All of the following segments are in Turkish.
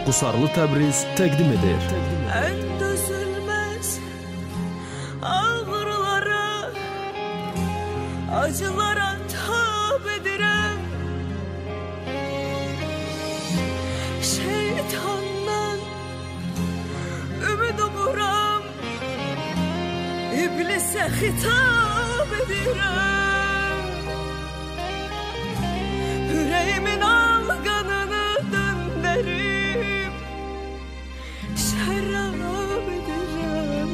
Qusarlı Təbriz təqdim edir. En dözülmez ağrılara, acılara tab edirəm. Şeytandan ümid umuram, iblise hitap edirəm. Yüreğimin alganını döndürüp şarap edirəm.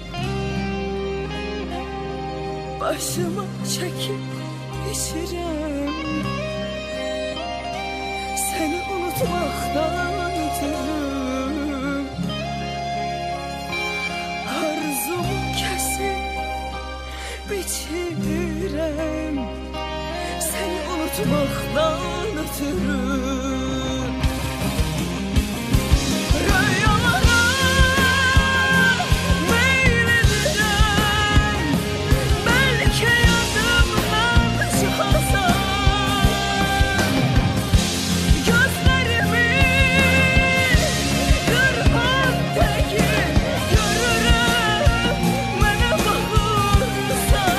Başıma çekip içirəm. Seni unutmaktan ötürü arzumu kesip biçirəm. Seni unutmaktan ötürü rüyalara meyledirəm. Belki yanımdan çıkasan, gözlerimi kırpan teki görürüm. Bana bakırsan,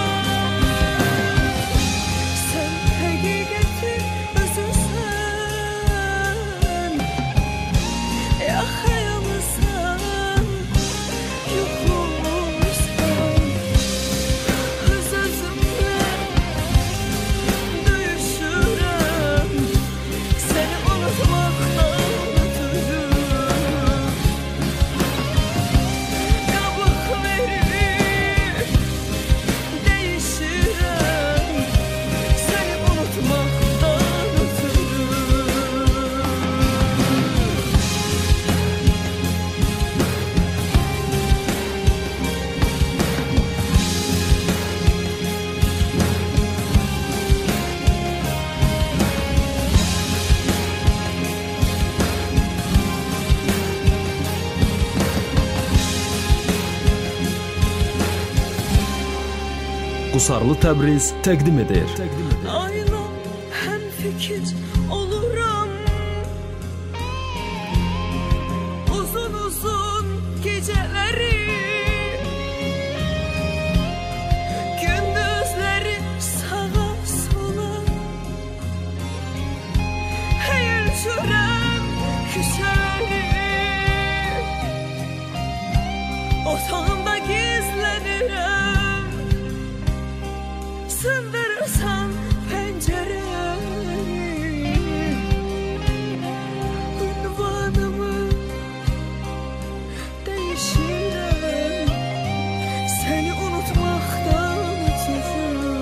sen hakikatin özüsen. Ya hayalsan, yokmuşsan. Öz-özümle duyuşuram. Seni unutmaktan ötürü kabuk verip değişirəm. Seni unutmaktan ötürü Qusarlı Təbriz təqdim edir. Ayla hem fikir oluram. Uzun uzun geceleri, gündüzleri sağa sola eğilşürəm küçələri. Otağımda gizlenirəm. Sındırırsan penceremi, ünvanımı değişirəm. Seni unutmaktan ötürü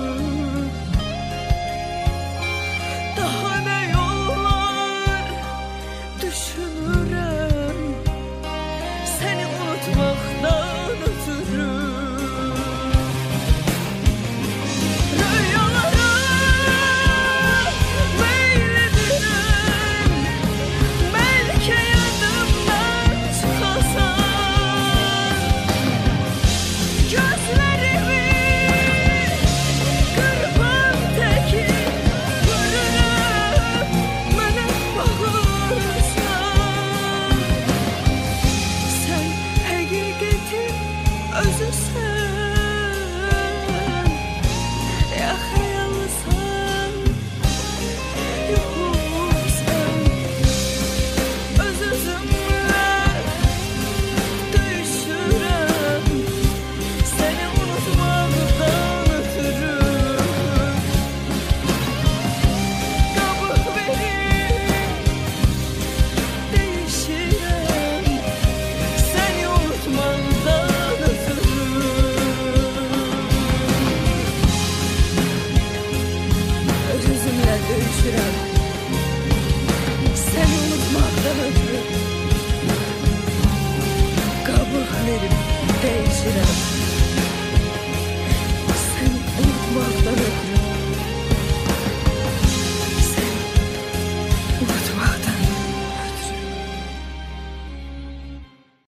daha ne yollar düşünürəm. Seni unutmaktan ötürü rüyalara meyledirəm. Belki yanımdan çıkasan, gözlerimi kırpan teki görürüm. Bana bakırsan, sen hakikatin özüsen. Ya hayalsan, yokmuşsan. Öz-özümle duyuşuram. Seni unutmaktan ötürü kabuk verip değişirəm. Seni unutmaktan ötürü öz-özümle dövüşürəm. Seni unutmaktan ötürü kabuk verip değişirəm.